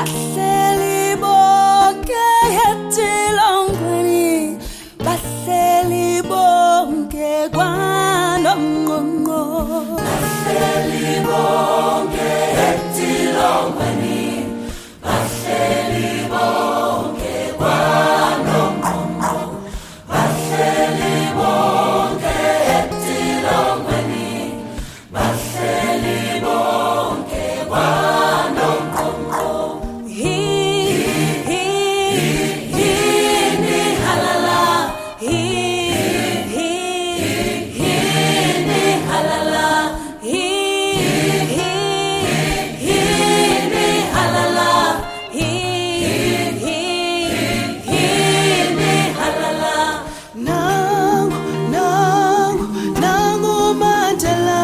Bahleli bonke etilongweni, bahleli bonke kwaNongqongqo. Bahleli bonke etilongweni, bahleli bonke kwaNongqongqo. Bahleli bonke etilongweni, bahleli bonke kwaNongqongqo. Hini halala, hini halala, hini halala, hini halala. Nangu Mandela,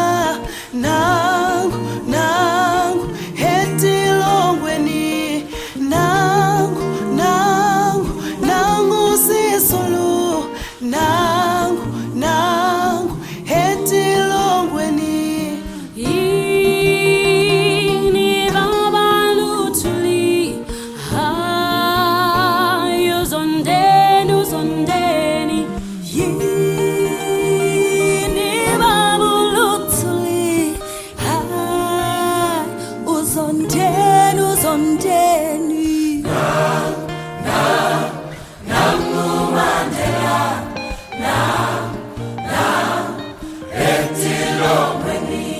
nangu etilongweni, nangu Sisulu, nangu etilongweni. Yini baba luthuli, hayi uzondeni, uzondeni. Yini baba luthuli, hayi uzondeni, uzondeni. Nangu Mandela, etilongweni,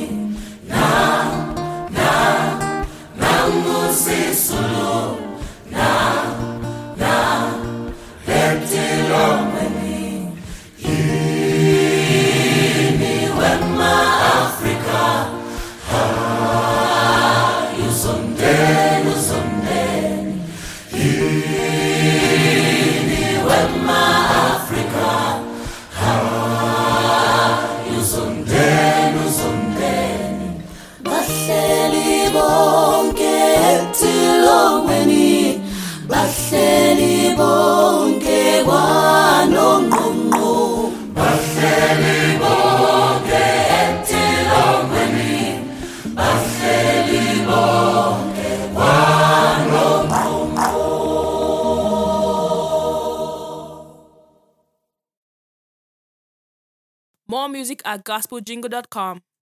nangu Sisulu, etilongweni. Yini wema Africa, hayi uzondeni, uzondeni. Yini wema Africa, hayi uzondeni, uzondeni. Bahleli bonke etilongweni, bahleli bonke kwaNongqongqo. Bahleli bonke etilongweni, bahleli bonke kwaNongqongqo. More music at gospeljingle.com.